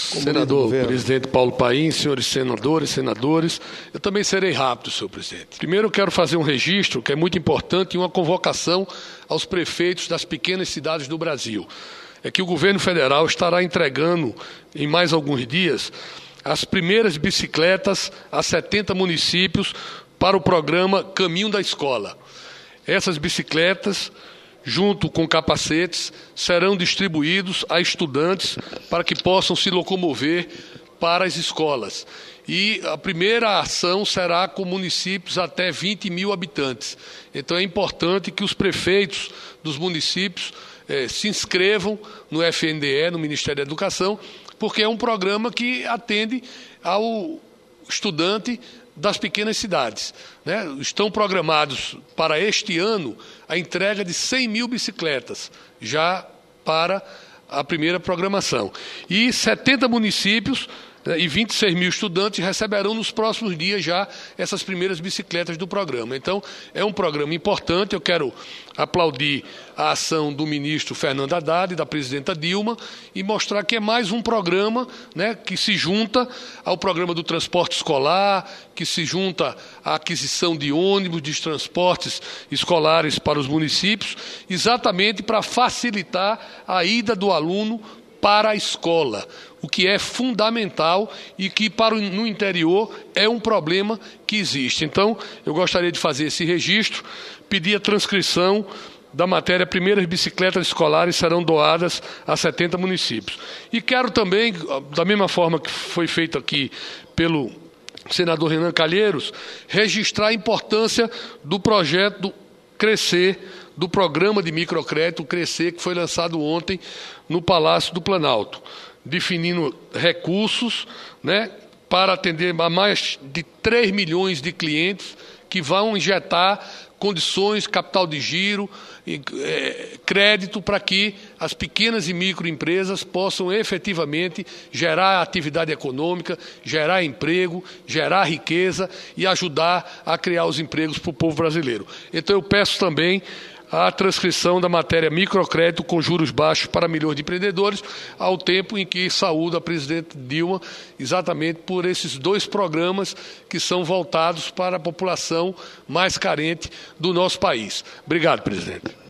Senador, presidente Paulo Paim, senhores senadores, eu também serei rápido, senhor presidente. Primeiro eu quero fazer um registro, que é muito importante, e uma convocação aos prefeitos das pequenas cidades do Brasil. É que o governo federal estará entregando, em mais alguns dias, as primeiras bicicletas a 70 municípios para o programa Caminho da Escola. Essas bicicletas, junto com capacetes, serão distribuídos a estudantes para que possam se locomover para as escolas. E a primeira ação será com municípios até 20 mil habitantes. Então é importante que os prefeitos dos municípios se inscrevam no FNDE, no Ministério da Educação, porque é um programa que atende ao estudante das pequenas cidades, né? Estão programados para este ano a entrega de 100 mil bicicletas, já para a primeira programação. E 70 municípios e 26 mil estudantes receberão nos próximos dias já essas primeiras bicicletas do programa. Então, é um programa importante. Eu quero aplaudir a ação do ministro Fernando Haddad e da presidenta Dilma e mostrar que é mais um programa, né, que se junta ao programa do transporte escolar, que se junta à aquisição de ônibus, de transportes escolares para os municípios, exatamente para facilitar a ida do aluno para a escola, o que é fundamental e que no interior é um problema que existe. Então, eu gostaria de fazer esse registro, pedir a transcrição da matéria Primeiras Bicicletas Escolares serão doadas a 70 municípios. E quero também, da mesma forma que foi feito aqui pelo senador Renan Calheiros, registrar a importância do projeto Crescer, do programa de microcrédito Crescer, que foi lançado ontem no Palácio do Planalto, definindo recursos, né, para atender a mais de 3 milhões de clientes que vão injetar condições, capital de giro, crédito para que as pequenas e microempresas possam efetivamente gerar atividade econômica, gerar emprego, gerar riqueza e ajudar a criar os empregos para o povo brasileiro. Então eu peço também a transcrição da matéria microcrédito com juros baixos para milhões de empreendedores, ao tempo em que saúdo a presidente Dilma exatamente por esses dois programas que são voltados para a população mais carente do nosso país. Obrigado, presidente.